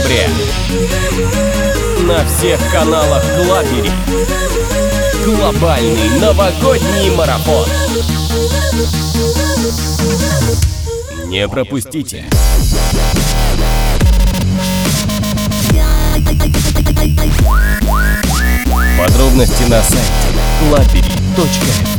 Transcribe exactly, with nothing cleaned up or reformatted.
декабря на всех каналах Клабери. Глобальный новогодний марафон. Не пропустите. Подробности на сайте клабери точка эф эм.